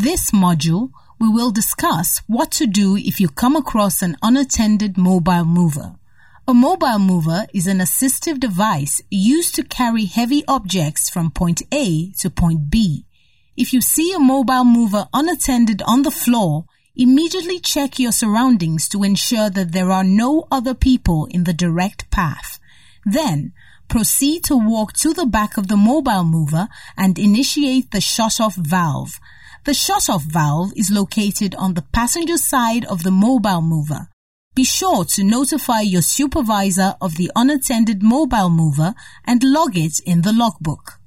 this module, we will discuss what to do if you come across an unattended mobile mover. A mobile mover is an assistive device used to carry heavy objects from point A to point B. If you see a mobile mover unattended on the floor, immediately check your surroundings to ensure that there are no other people in the direct path. Then, proceed to walk to the back of the mobile mover and initiate the shut-off valve. The shut-off valve is located on the passenger side of the mobile mover. Be sure to notify your supervisor of the unattended mobile mover and log it in the logbook.